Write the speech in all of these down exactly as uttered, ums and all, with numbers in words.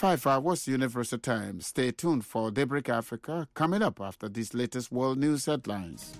five hours Universal Time. Stay tuned for Daybreak Africa coming up after these latest world news headlines.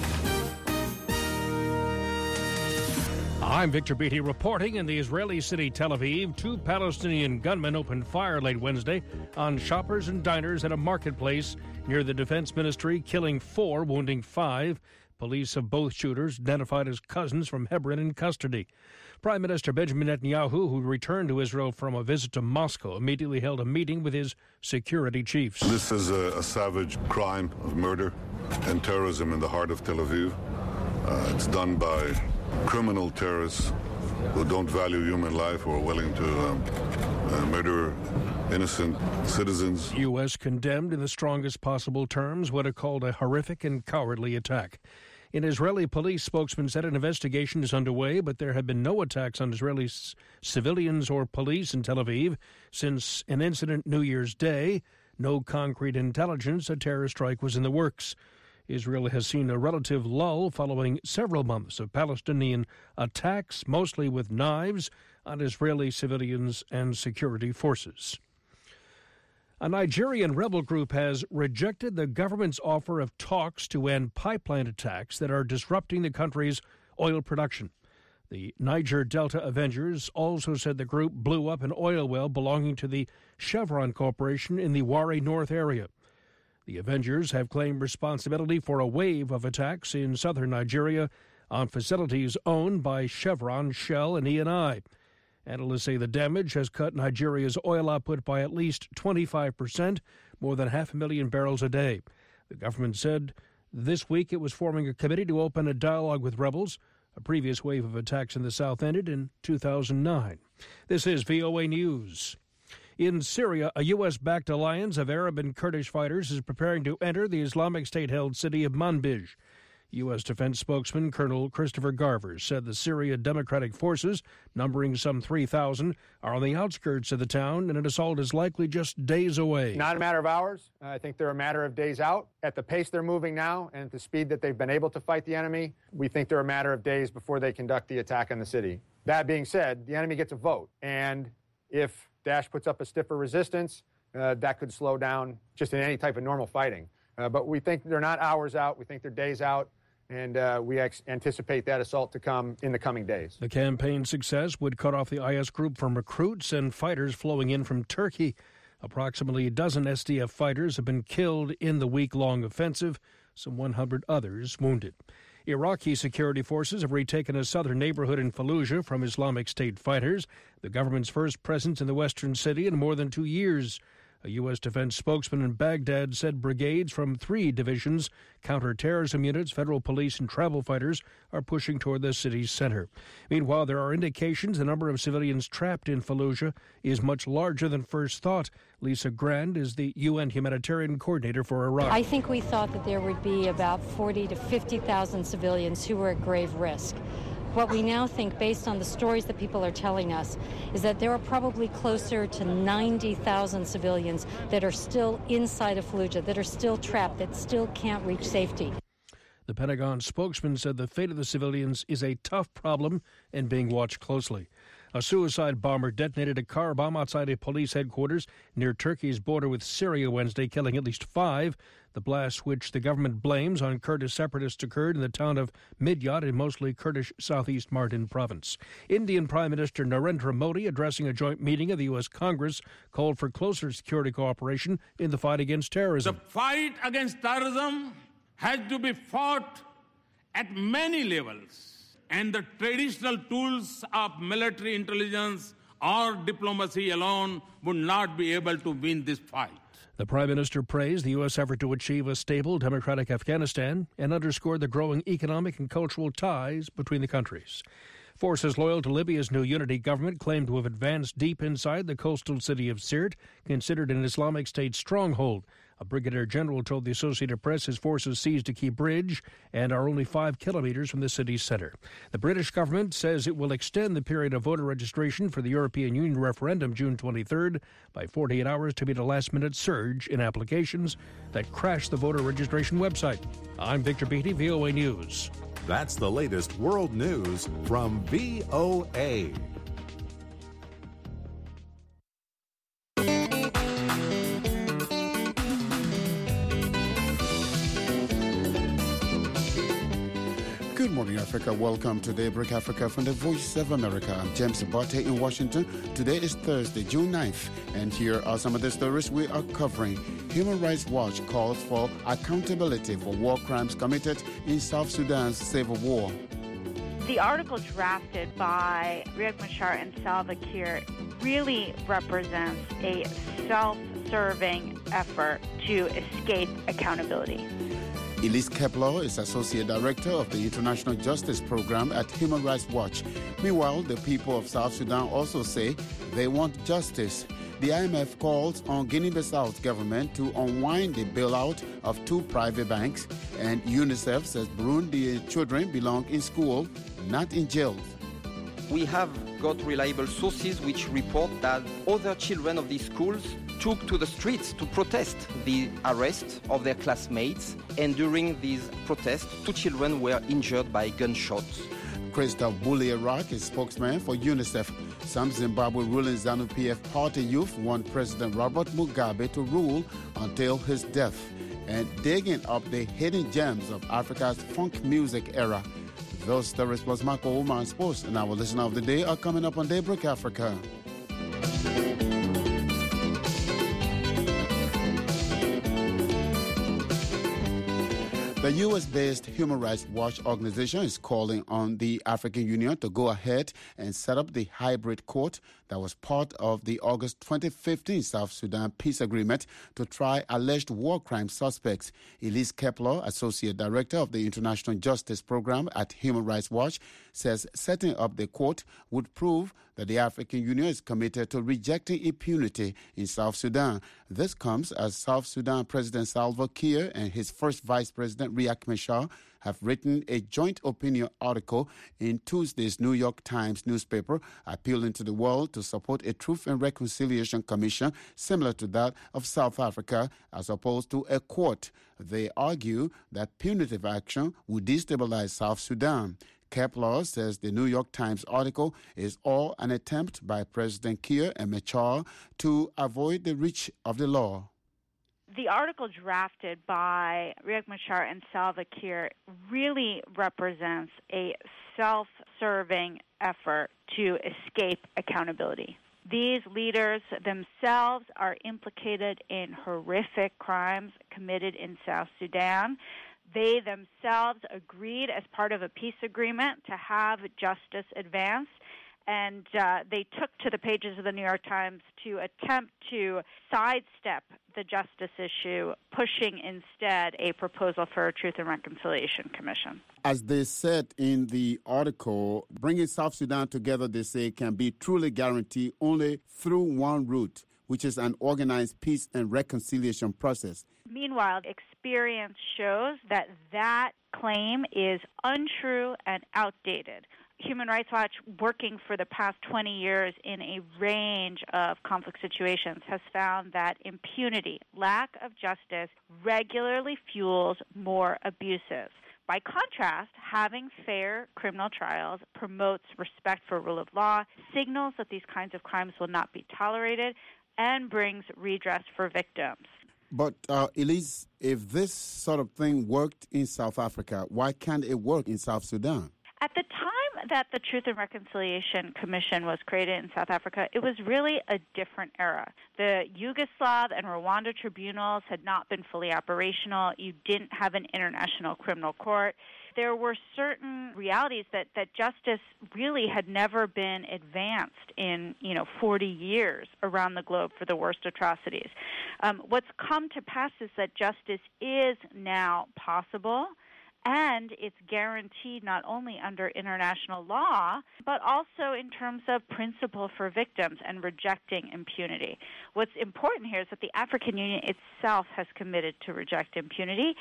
I'm Victor Beatty reporting in the Israeli city Tel Aviv. Two Palestinian gunmen opened fire late Wednesday on shoppers and diners at a marketplace near the defense ministry, killing four, wounding five. Police of both shooters, identified as cousins from Hebron, in custody. Prime Minister Benjamin Netanyahu, who returned to Israel from a visit to Moscow, immediately held a meeting with his security chiefs. This is a, a savage crime of murder and terrorism in the heart of Tel Aviv. Uh, it's done by criminal terrorists who don't value human life or are willing to um, uh, murder innocent citizens. U S condemned in the strongest possible terms what it called a horrific and cowardly attack. An Israeli police spokesman said an investigation is underway, but there have been no attacks on Israeli c- civilians or police in Tel Aviv since an incident New Year's Day. No concrete intelligence a terror strike was in the works. Israel has seen a relative lull following several months of Palestinian attacks, mostly with knives, on Israeli civilians and security forces. A Nigerian rebel group has rejected the government's offer of talks to end pipeline attacks that are disrupting the country's oil production. The Niger Delta Avengers also said the group blew up an oil well belonging to the Chevron Corporation in the Warri North area. The Avengers have claimed responsibility for a wave of attacks in southern Nigeria on facilities owned by Chevron, Shell, and E and I. Analysts say the damage has cut Nigeria's oil output by at least twenty-five percent, more than half a million barrels a day. The government said this week it was forming a committee to open a dialogue with rebels. A previous wave of attacks in the south ended in two thousand nine. This is V O A News. In Syria, a U S-backed alliance of Arab and Kurdish fighters is preparing to enter the Islamic State-held city of Manbij. U S defense spokesman Colonel Christopher Garver said the Syria Democratic Forces, numbering some three thousand, are on the outskirts of the town, and an assault is likely just days away. Not a matter of hours. I think they're a matter of days out. At the pace they're moving now and at the speed that they've been able to fight the enemy, we think they're a matter of days before they conduct the attack on the city. That being said, the enemy gets a vote, and if Daesh puts up a stiffer resistance, uh, that could slow down just in any type of normal fighting. Uh, but we think they're not hours out. We think they're days out. And uh, we ex- anticipate that assault to come in the coming days. The campaign's success would cut off the I S group from recruits and fighters flowing in from Turkey. Approximately a dozen S D F fighters have been killed in the week-long offensive, some one hundred others wounded. Iraqi security forces have retaken a southern neighborhood in Fallujah from Islamic State fighters, the government's first presence in the western city in more than two years. A U S defense spokesman in Baghdad said brigades from three divisions, counterterrorism units, federal police, and travel fighters are pushing toward the city's center. Meanwhile, there are indications the number of civilians trapped in Fallujah is much larger than first thought. Lisa Grand is the U N humanitarian coordinator for Iraq. I think we thought that there would be about forty to fifty thousand civilians who were at grave risk. What we now think, based on the stories that people are telling us, is that there are probably closer to ninety thousand civilians that are still inside of Fallujah, that are still trapped, that still can't reach safety. The Pentagon spokesman said the fate of the civilians is a tough problem and being watched closely. A suicide bomber detonated a car bomb outside a police headquarters near Turkey's border with Syria Wednesday, killing at least five. The blast, which the government blames on Kurdish separatists, occurred in the town of Midyat in mostly Kurdish southeast Mardin province. Indian Prime Minister Narendra Modi, addressing a joint meeting of the U S Congress, called for closer security cooperation in the fight against terrorism. The fight against terrorism has to be fought at many levels. And the traditional tools of military intelligence or diplomacy alone would not be able to win this fight. The Prime Minister praised the U S effort to achieve a stable, democratic Afghanistan and underscored the growing economic and cultural ties between the countries. Forces loyal to Libya's new unity government claim to have advanced deep inside the coastal city of Sirte, considered an Islamic State stronghold. A brigadier general told the Associated Press his forces seized a key bridge and are only five kilometers from the city's center. The British government says it will extend the period of voter registration for the European Union referendum June twenty-third by forty-eight hours to meet a last-minute surge in applications that crashed the voter registration website. I'm Victor Beatty, V O A News. That's the latest world news from V O A. morning, Africa. Welcome to Daybreak Africa from the Voice of America. I'm James Botte in Washington. Today is Thursday, June ninth, and here are some of the stories we are covering. Human Rights Watch calls for accountability for war crimes committed in South Sudan's civil war. The article drafted by Riek Machar and Salva Kiir really represents a self-serving effort to escape accountability. Elise Kepler is Associate Director of the International Justice Program at Human Rights Watch. Meanwhile, the people of South Sudan also say they want justice. The I M F calls on Guinea-Bissau's government to unwind the bailout of two private banks, and UNICEF says Burundi children belong in school, not in jails. We have got reliable sources which report that other children of these schools took to the streets to protest the arrest of their classmates, and during these protests, two children were injured by gunshots. Christophe Boulierac is spokesman for UNICEF. Some Zimbabwe ruling ZANU-P F party youth want President Robert Mugabe to rule until his death, and digging up the hidden gems of Africa's funk music era. Those stories plus Marco Oman Sports and our listener of the day are coming up on Daybreak Africa. The U S-based Human Rights Watch organization is calling on the African Union to go ahead and set up the hybrid court that was part of the August twenty fifteen South Sudan peace agreement to try alleged war crime suspects. Elise Kepler, Associate Director of the International Justice Program at Human Rights Watch, says setting up the court would prove that the African Union is committed to rejecting impunity in South Sudan. This comes as South Sudan President Salva Kiir and his first Vice President Riek Machar have written a joint opinion article in Tuesday's New York Times newspaper appealing to the world to support a Truth and Reconciliation Commission similar to that of South Africa as opposed to a court. They argue that punitive action would destabilize South Sudan. Kepler says the New York Times article is all an attempt by President Kiir and Machar to avoid the reach of the law. The article drafted by Riek Machar and Salva Kiir really represents a self-serving effort to escape accountability. These leaders themselves are implicated in horrific crimes committed in South Sudan. They themselves agreed as part of a peace agreement to have justice advanced, and uh, they took to the pages of the New York Times to attempt to sidestep the justice issue, pushing instead a proposal for a Truth and Reconciliation Commission. As they said in the article, bringing South Sudan together, they say, can be truly guaranteed only through one route, which is an organized peace and reconciliation process. Meanwhile, experience shows that that claim is untrue and outdated. Human Rights Watch, working for the past twenty years in a range of conflict situations, has found that impunity, lack of justice, regularly fuels more abuses. By contrast, having fair criminal trials promotes respect for rule of law, signals that these kinds of crimes will not be tolerated, and brings redress for victims. But, uh, Elise, if this sort of thing worked in South Africa, why can't it work in South Sudan? At the time that the Truth and Reconciliation Commission was created in South Africa, it was really a different era. The Yugoslav and Rwanda tribunals had not been fully operational. You didn't have an international criminal court. There were certain realities that, that justice really had never been advanced in, you know, forty years around the globe for the worst atrocities. Um, what's come to pass is that justice is now possible, and it's guaranteed not only under international law, but also in terms of principle for victims and rejecting impunity. What's important here is that the African Union itself has committed to reject impunity,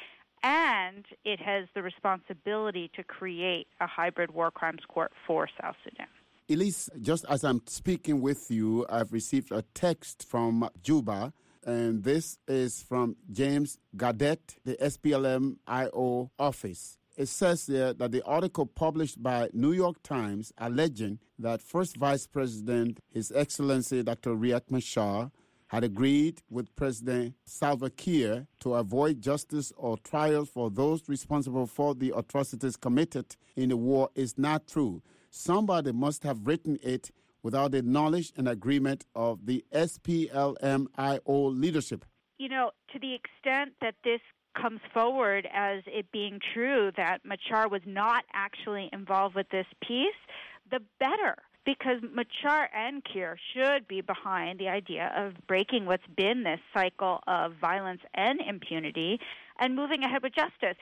and it has the responsibility to create a hybrid war crimes court for South Sudan. Elise, just as I'm speaking with you, I've received a text from Juba, and this is from James Gadet, the S P L M I O office. It says there that the article published by New York Times alleging that First Vice President, His Excellency Doctor Riek Machar, had agreed with President Salva Kiir to avoid justice or trial for those responsible for the atrocities committed in the war is not true. Somebody must have written it without the knowledge and agreement of the S P L M I O leadership. You know, to the extent that this comes forward as it being true that Machar was not actually involved with this piece, the better. Because Machar and Kiir should be behind the idea of breaking what's been this cycle of violence and impunity and moving ahead with justice.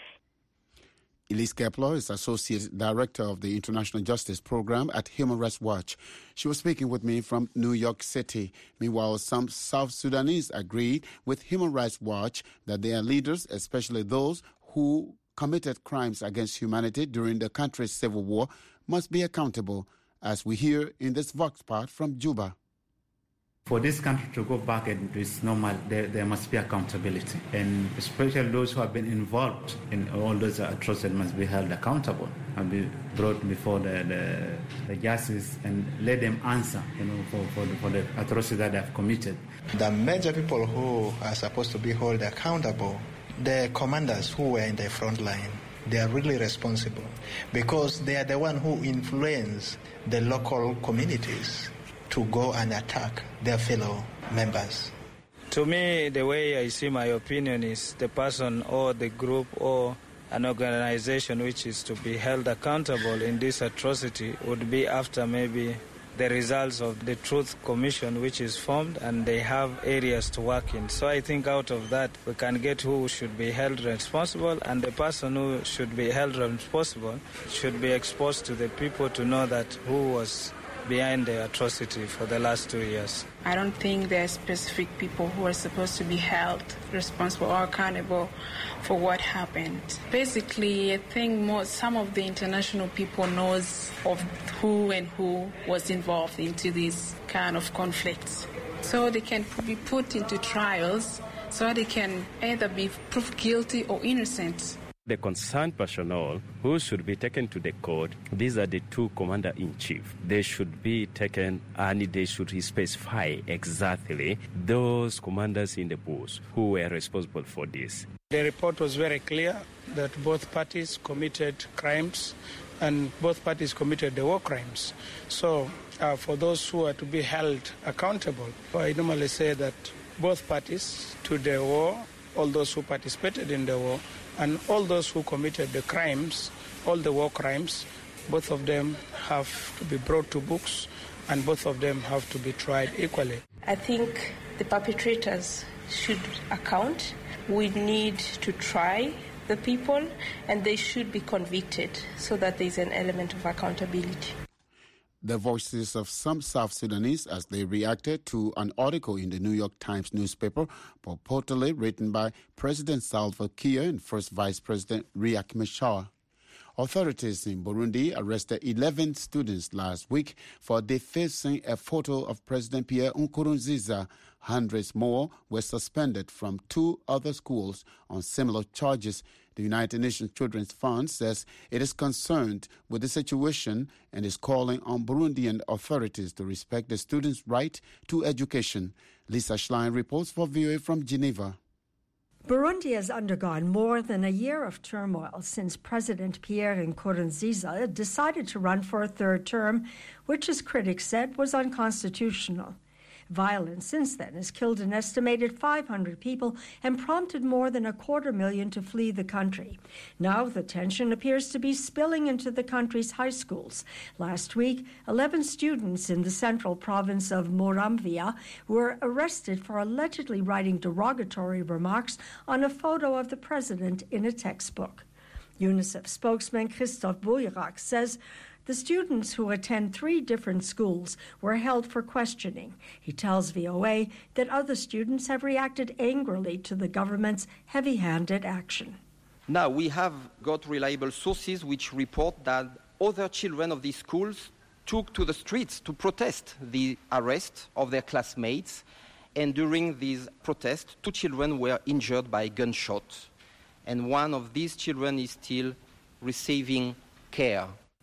Elise Kepler is Associate Director of the International Justice Program at Human Rights Watch. She was speaking with me from New York City. Meanwhile, some South Sudanese agreed with Human Rights Watch that their leaders, especially those who committed crimes against humanity during the country's civil war, must be accountable, as we hear in this Vox part from Juba. For this country to go back and it's normal, there, there must be accountability. And especially those who have been involved in all those atrocities must be held accountable and be brought before the, the, the justice and let them answer, you know, for, for, the, for the atrocity that they have committed. The major people who are supposed to be held accountable, the commanders who were in the front line, they are really responsible because they are the one who influence the local communities to go and attack their fellow members. To me, the way I see my opinion is the person or the group or an organization which is to be held accountable in this atrocity would be after maybe the results of the Truth Commission which is formed and they have areas to work in. So I think out of that we can get who should be held responsible, and the person who should be held responsible should be exposed to the people to know that who was behind the atrocity for the last two years. I don't think there are specific people who are supposed to be held responsible or accountable for what happened. Basically, I think most, some of the international people knows of who and who was involved into these kind of conflicts. So they can be put into trials so they can either be proved guilty or innocent. The concerned personnel who should be taken to the court, these are the two commander-in-chief. They should be taken and they should specify exactly those commanders in the bush who were responsible for this. The report was very clear that both parties committed crimes and both parties committed the war crimes. So uh, for those who are to be held accountable, I normally say that both parties to the war, all those who participated in the war, and all those who committed the crimes, all the war crimes, both of them have to be brought to books and both of them have to be tried equally. I think the perpetrators should account. We need to try the people and they should be convicted so that there is an element of accountability. The voices of some South Sudanese as they reacted to an article in the New York Times newspaper purportedly written by President Salva Kiir and First Vice President Riek Machar. Authorities in Burundi arrested eleven students last week for defacing a photo of President Pierre Nkurunziza. Hundreds more were suspended from two other schools on similar charges. The United Nations Children's Fund says it is concerned with the situation and is calling on Burundian authorities to respect the students' right to education. Lisa Schlein reports for V O A from Geneva. Burundi has undergone more than a year of turmoil since President Pierre Nkurunziza decided to run for a third term, which, as critics said, was unconstitutional. Violence since then has killed an estimated five hundred people and prompted more than a quarter million to flee the country. Now the tension appears to be spilling into the country's high schools. Last week, eleven students in the central province of Muramvya were arrested for allegedly writing derogatory remarks on a photo of the president in a textbook. UNICEF spokesman Christophe Bouillac says the students who attend three different schools were held for questioning. He tells V O A that other students have reacted angrily to the government's heavy-handed action. Now, we have got reliable sources which report that other children of these schools took to the streets to protest the arrest of their classmates. And during these protests, two children were injured by gunshots. And one of these children is still receiving care.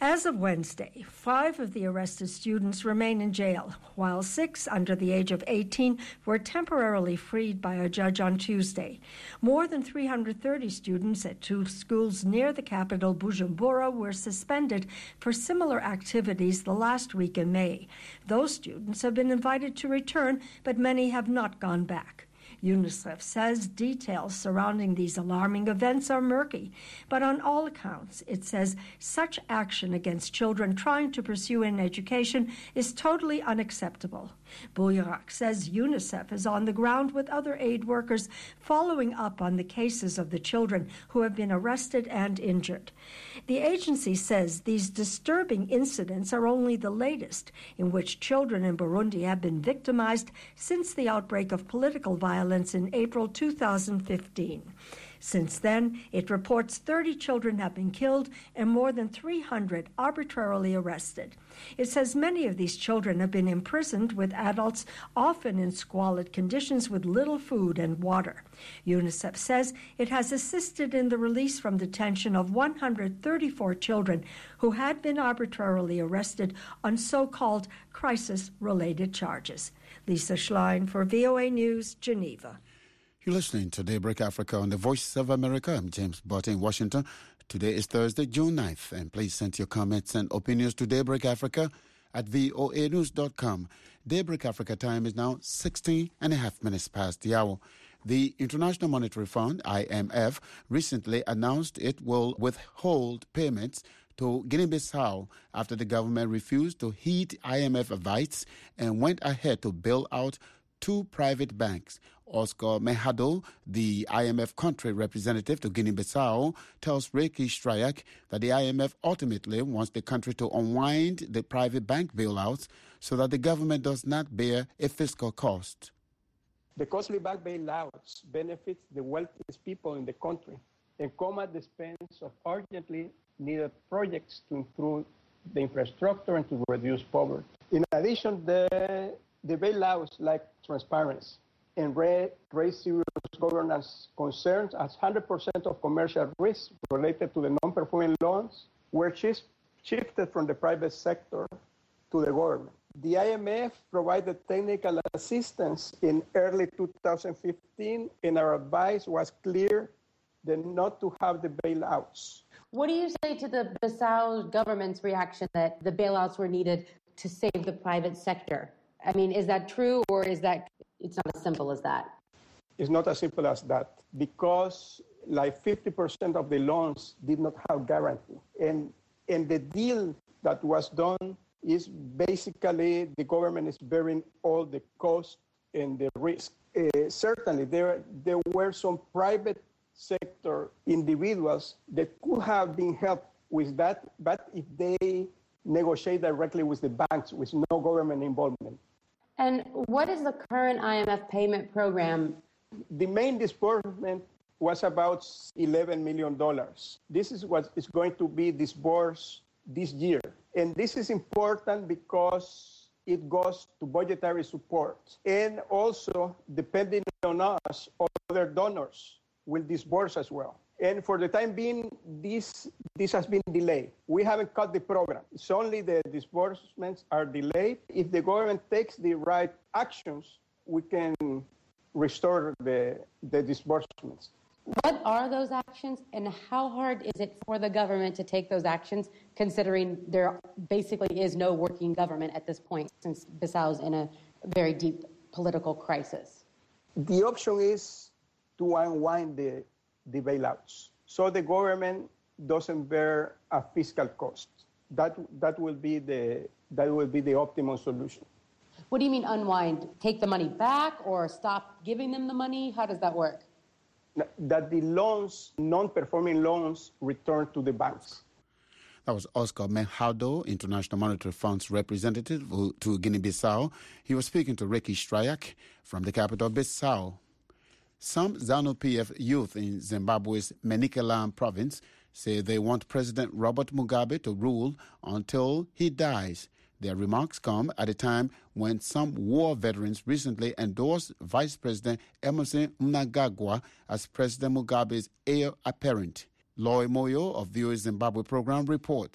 As of Wednesday, five of the arrested students remain in jail, while six under the age of eighteen were temporarily freed by a judge on Tuesday. More than three hundred thirty students at two schools near the capital, Bujumbura, were suspended for similar activities the last week in May. Those students have been invited to return, but many have not gone back. UNICEF says details surrounding these alarming events are murky, but on all accounts, it says such action against children trying to pursue an education is totally unacceptable. Bouillerac says UNICEF is on the ground with other aid workers following up on the cases of the children who have been arrested and injured. The agency says these disturbing incidents are only the latest in which children in Burundi have been victimized since the outbreak of political violence in April two thousand fifteen. Since then, it reports thirty children have been killed and more than three hundred arbitrarily arrested. It says many of these children have been imprisoned with adults, often in squalid conditions with little food and water. UNICEF says it has assisted in the release from detention of one hundred thirty-four children who had been arbitrarily arrested on so-called crisis-related charges. Lisa Schlein for V O A News, Geneva. You're listening to Daybreak Africa on the Voice of America. I'm James Botte in Washington. Today is Thursday, June ninth, and please send your comments and opinions to Daybreak Africa at voa news dot com. Daybreak Africa time is now sixteen and a half minutes past the hour. The International Monetary Fund, I M F, recently announced it will withhold payments to Guinea-Bissau after the government refused to heed I M F advice and went ahead to bail out two private banks. Oscar Mejado, the I M F country representative to Guinea-Bissau, tells Ricky Stryak that the I M F ultimately wants the country to unwind the private bank bailouts so that the government does not bear a fiscal cost. The costly bank bailouts benefits the wealthiest people in the country and come at the expense of urgently needed projects to improve the infrastructure and to reduce poverty. In addition, the, the bailouts lack transparency and raise serious governance concerns as one hundred percent of commercial risks related to the non-performing loans were shifted from the private sector to the government. The I M F provided technical assistance in early two thousand fifteen, and our advice was clear that not to have the bailouts. What do you say to the Bissau government's reaction that the bailouts were needed to save the private sector? I mean, is that true, or is that it's not as simple as that? It's not as simple as that, because like fifty percent of the loans did not have guarantee. And, and the deal that was done is basically the government is bearing all the cost and the risk. Uh, certainly, there, there were some private sector individuals that could have been helped with that, but if they negotiate directly with the banks with no government involvement. And what is the current I M F payment program? The main disbursement was about eleven million dollars. This is what is going to be disbursed this year. And this is important because it goes to budgetary support. And also, depending on us, other donors will disburse as well. And for the time being, this, this has been delayed. We haven't cut the program. It's only the disbursements are delayed. If the government takes the right actions, we can restore the, the disbursements. What are those actions, and how hard is it for the government to take those actions, considering there basically is no working government at this point, since Bissau is in a very deep political crisis? The option is to unwind the the bailouts, so the government doesn't bear a fiscal cost. That that will be the that will be the optimal solution. What do you mean unwind? Take the money back or stop giving them the money? How does that work? That the loans, non-performing loans, return to the banks. That was Oscar Mejado, International Monetary Fund's representative to Guinea-Bissau. He was speaking to Ricky Stryak from the capital, Bissau. Some ZANU-P F youth in Zimbabwe's Manicaland province say they want President Robert Mugabe to rule until he dies. Their remarks come at a time when some war veterans recently endorsed Vice President Emmerson Mnangagwa as President Mugabe's heir apparent. Loy Moyo of V O A Zimbabwe program reports.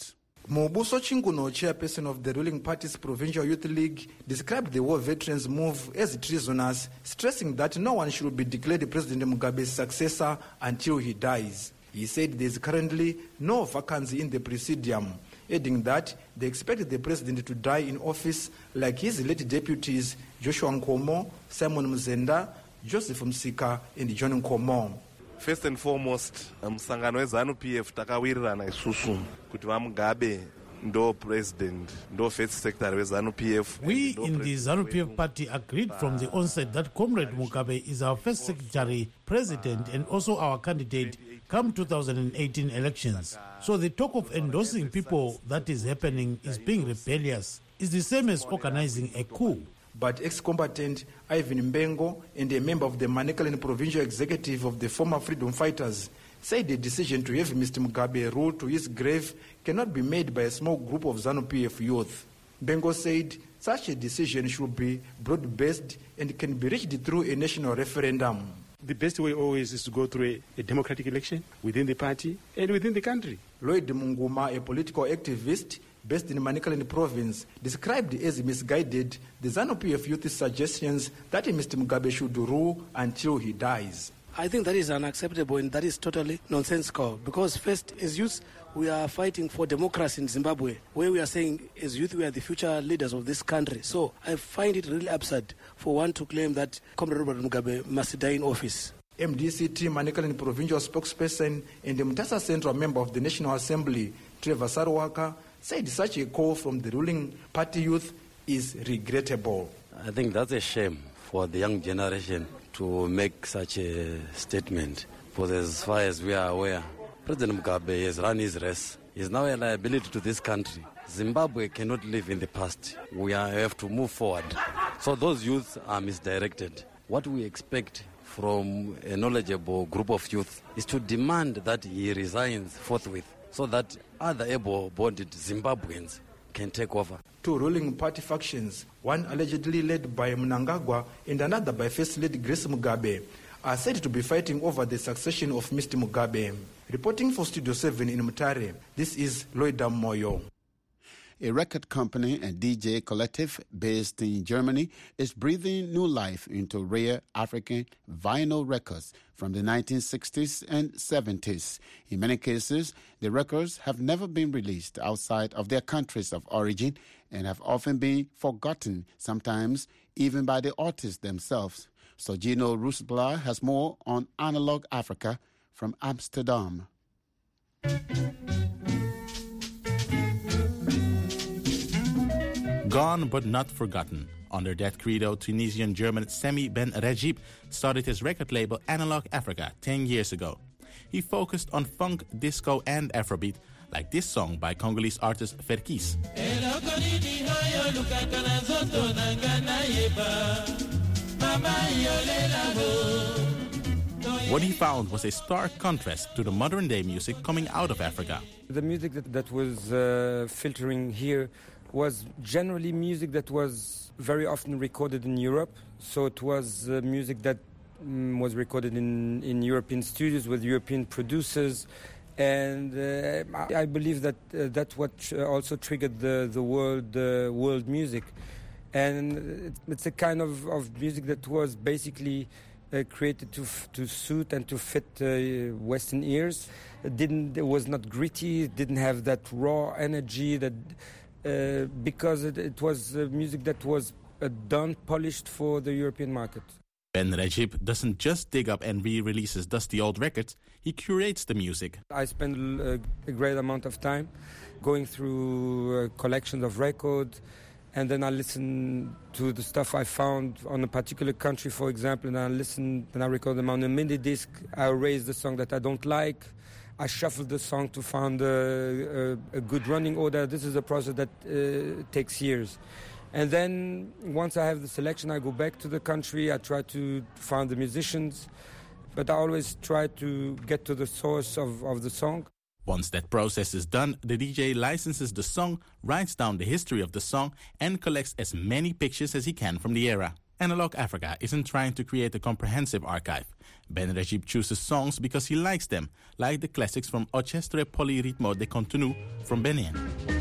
Mobuso Chinguno, chairperson of the ruling party's Provincial Youth League, described the war veterans' move as treasonous, stressing that no one should be declared President Mugabe's successor until he dies. He said there is currently no vacancy in the presidium, adding that they expect the president to die in office like his late deputies Joshua Nkomo, Simon Mzenda, Joseph Msika, and John Nkomo. First and foremost, msangano wezanu P F takawirirana isusu kuti vamugabe ndo president ndo first secretary wezanu P F. We in the ZANU P F party agreed from the onset that Comrade Mugabe is our first secretary, president, and also our candidate come two thousand eighteen elections. So the talk of endorsing people that is happening is being rebellious. It's the same as organizing a coup. But ex-combatant Ivan Mbengo and a member of the Manicaland Provincial Executive of the former Freedom Fighters said the decision to have Mister Mugabe rule to his grave cannot be made by a small group of ZANU P F youth. Mbengo said such a decision should be broad-based and can be reached through a national referendum. The best way always is to go through a, a democratic election within the party and within the country. Lloyd Munguma, a political activist based in Manicaland province, described as misguided the ZANU P F youth's suggestions that Mister Mugabe should rule until he dies. I think that is unacceptable and that is totally nonsensical because first, as youth, we are fighting for democracy in Zimbabwe, where we are saying as youth we are the future leaders of this country. So I find it really absurd for one to claim that Comrade Robert Mugabe must die in office. M D C T Manicaland provincial spokesperson and the Mutasa Central member of the National Assembly, Trevor Sarwaka, said such a call from the ruling party youth is regrettable. I think that's a shame for the young generation to make such a statement. For as far as we are aware, President Mugabe has run his race. He is now a liability to this country. Zimbabwe cannot live in the past. We are, have to move forward. So those youths are misdirected. What we expect from a knowledgeable group of youth is to demand that he resigns forthwith so that other able-bodied Zimbabweans can take over. Two ruling party factions, one allegedly led by Mnangagwa and another by First Lady Grace Mugabe, are said to be fighting over the succession of Mister Mugabe. Reporting for Studio seven in Mutare, this is Loida Moyo. A record company and D J collective based in Germany is breathing new life into rare African vinyl records from the nineteen sixties and seventies. In many cases, the records have never been released outside of their countries of origin and have often been forgotten, sometimes even by the artists themselves. So Gino Roosblaar has more on Analog Africa from Amsterdam. Gone but not forgotten. Under that credo, Tunisian-German Sami Ben Rajib started his record label Analog Africa ten years ago. He focused on funk, disco and Afrobeat, like this song by Congolese artist Verkis. What he found was a stark contrast to the modern-day music coming out of Africa. The music that, that was uh, filtering here was generally music that was very often recorded in Europe. So it was uh, music that um, was recorded in, in European studios with European producers. And uh, I believe that uh, that's what also triggered the, the world, uh, world music. And it's a kind of, of music that was basically uh, created to f- to suit and to fit uh, Western ears. It didn't, it was not gritty, it didn't have that raw energy that... Uh, because it, it was uh, music that was uh, done, polished for the European market. Ben Rajib doesn't just dig up and re-releases dusty old records, he curates the music. I spend a, a great amount of time going through uh, collections of records, and then I listen to the stuff I found on a particular country, for example, and I listen and I record them on a mini disc. I erase the song that I don't like. I shuffle the song to find a, a, a good running order. This is a process that uh, takes years. And then once I have the selection, I go back to the country. I try to find the musicians, but I always try to get to the source of, of the song. Once that process is done, the D J licenses the song, writes down the history of the song, and collects as many pictures as he can from the era. Analog Africa isn't trying to create a comprehensive archive. Ben Rajib chooses songs because he likes them, like the classics from Orchestre Polyrythmo de Contenu from Benin.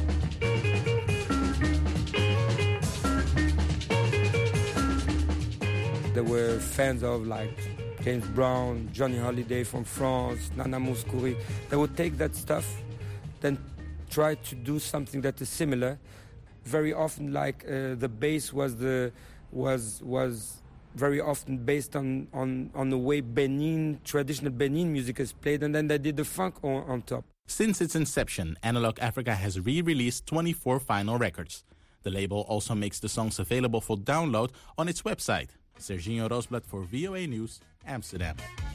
There were fans of like James Brown, Johnny Hallyday from France, Nana Mouskouri. They would take that stuff, then try to do something that is similar. Very often, like uh, the bass was the was was very often based on, on, on the way Benin traditional Benin music is played, and then they did the funk on, on top. Since its inception, Analog Africa has re-released twenty-four vinyl records. The label also makes the songs available for download on its website. Serginho Roosblad for V O A News, Amsterdam.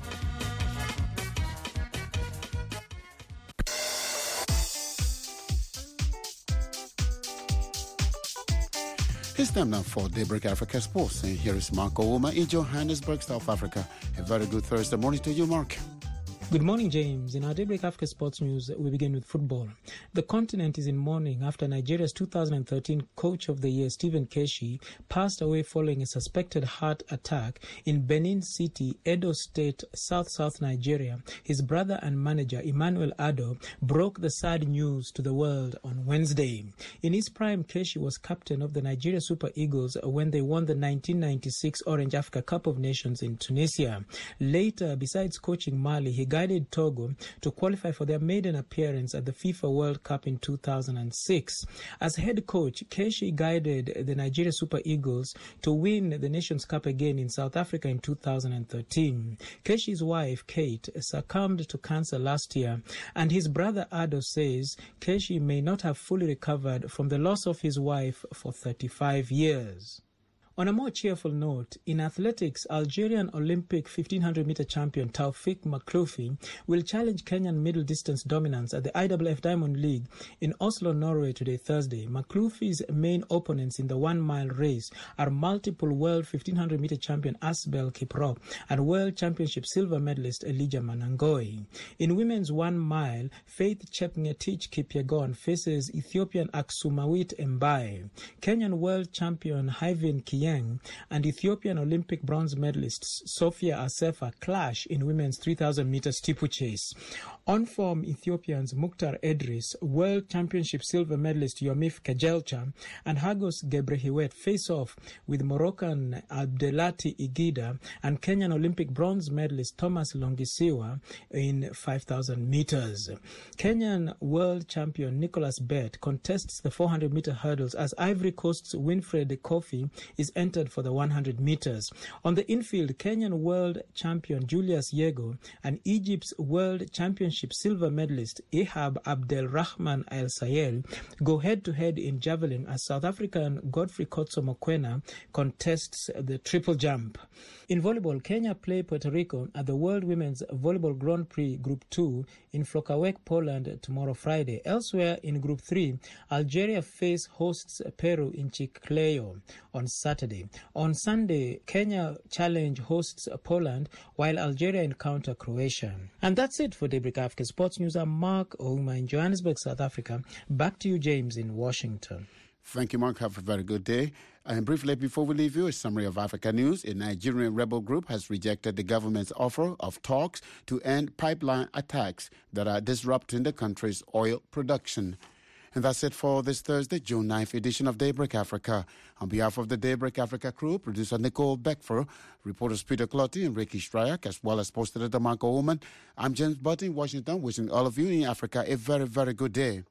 It's time now for Daybreak Africa Sports. And here is Mark Ouma in Johannesburg, South Africa. A very good Thursday morning to you, Mark. Good morning, James. In our Daybreak Africa Sports News, we begin with football. The continent is in mourning after Nigeria's two thousand thirteen Coach of the Year, Stephen Keshi, passed away following a suspected heart attack in Benin City, Edo State, South-South Nigeria. His brother and manager, Emmanuel Ado, broke the sad news to the world on Wednesday. In his prime, Keshi was captain of the Nigeria Super Eagles when they won the nineteen ninety-six Orange Africa Cup of Nations in Tunisia. Later, besides coaching Mali, he guided Togo to qualify for their maiden appearance at the FIFA World Cup in two thousand six. As head coach, Keshi guided the Nigeria Super Eagles to win the Nations Cup again in South Africa in two thousand thirteen. Keshi's wife, Kate, succumbed to cancer last year, and his brother Ado says Keshi may not have fully recovered from the loss of his wife for thirty-five years. On a more cheerful note, in athletics, Algerian Olympic fifteen hundred meter champion Taufik Makhloufi will challenge Kenyan middle distance dominance at the I W F Diamond League in Oslo, Norway today, Thursday. Makhloufi's main opponents in the one-mile race are multiple world fifteen hundred meter champion Asbel Kiprop and world championship silver medalist Elijah Manangoi. In women's one-mile, Faith Chepngetich Kipyegon faces Ethiopian Aksumawit Mbaye. Kenyan world champion Hyvin Kiyeng and Ethiopian Olympic bronze medalists Sophia Asefa clash in women's three thousand meter steeplechase. On form, Ethiopians Mukhtar Edris, World Championship silver medalist Yomif Kejelcha, and Hagos Gebrehiwet face off with Moroccan Abdelati Igida and Kenyan Olympic bronze medalist Thomas Longisiwa in five thousand meters. Kenyan World Champion Nicholas Bett contests the four hundred meter hurdles as Ivory Coast's Winfred Kofi is entered for the one hundred meters. On the infield, Kenyan World Champion Julius Yego and Egypt's World Championship silver medalist Ihab Abdelrahman Al Sayel go head-to-head in javelin as South African Godfrey Kotso Mokoena contests the triple jump. In volleyball, Kenya play Puerto Rico at the World Women's Volleyball Grand Prix Group two in Flokawek, Poland tomorrow, Friday. Elsewhere in Group three, Algeria face hosts Peru in Chiclayo on Saturday. On Sunday, Kenya challenge hosts Poland while Algeria encounter Croatia. And that's it for Daybreak Africa Sports News. I'm Mark Ouma in Johannesburg, South Africa. Back to you, James, in Washington. Thank you, Mark. Have a very good day. And briefly, before we leave you, a summary of Africa news. A Nigerian rebel group has rejected the government's offer of talks to end pipeline attacks that are disrupting the country's oil production. And that's it for this Thursday, June ninth edition of Daybreak Africa. On behalf of the Daybreak Africa crew, producer Nicole Beckfer, reporters Peter Clotty and Ricky Stryak, as well as post editor Marco Woman, I'm James Button in Washington, wishing all of you in Africa a very, very good day.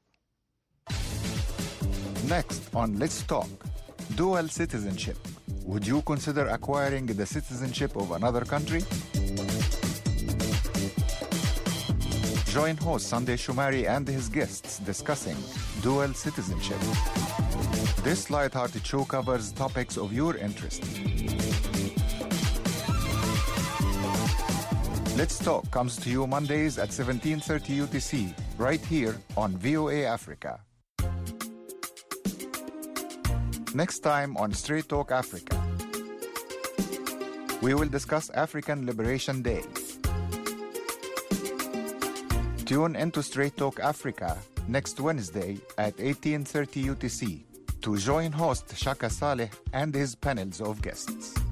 Next on Let's Talk, dual citizenship. Would you consider acquiring the citizenship of another country? Join host Sunday Shumari and his guests discussing dual citizenship. This light-hearted show covers topics of your interest. Let's Talk comes to you Mondays at seventeen thirty U T C, right here on V O A Africa. Next time on Straight Talk Africa, we will discuss African Liberation Day. Tune into Straight Talk Africa next Wednesday at eighteen thirty U T C to join host Shaka Saleh and his panels of guests.